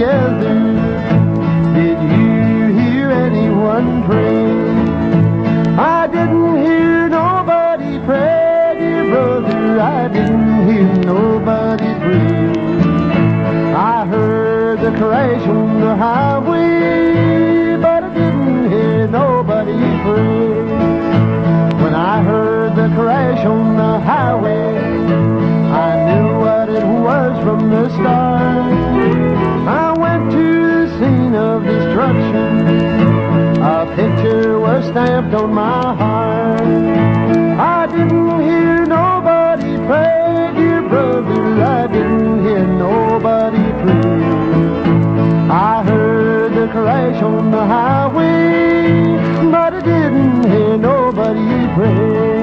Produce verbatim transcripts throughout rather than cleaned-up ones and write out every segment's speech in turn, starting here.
together. Did you hear anyone pray? I didn't hear nobody pray, dear brother. I didn't hear nobody pray. I heard the crash on the highway, but I didn't hear nobody pray. When I heard the crash on the highway, I knew what it was from the start. I went to the scene of destruction. A picture was stamped on my heart. I didn't hear nobody pray, dear brother. I didn't hear nobody pray. I heard the crash on the highway, but I didn't hear nobody pray.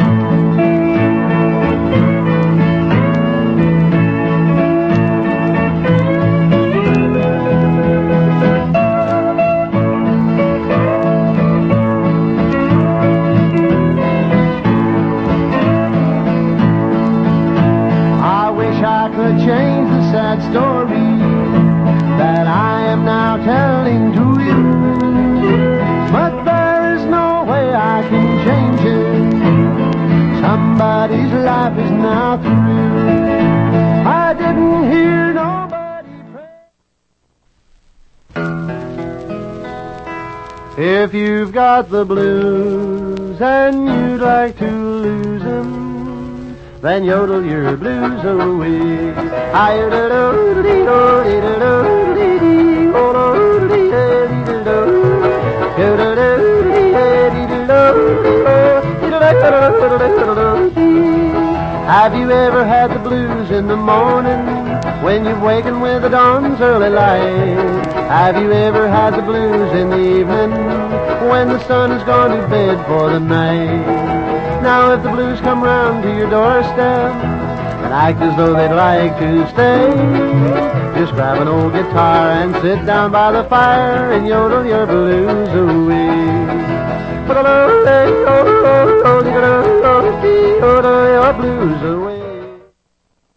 I could change the sad story that I am now telling to you, but there is no way I can change it. Somebody's life is now through. I didn't hear nobody pray. If you've got the blues and you'd like to lose them, then yodel your blues away. Have you ever had the blues in the morning when you've wakened with the dawn's early light? Have you ever had the blues in the evening when the sun has gone to bed for the night? Now if the blues come round to your doorstep and act as though they'd like to stay, just grab an old guitar and sit down by the fire and yodel your blues away. Yodel your blues away.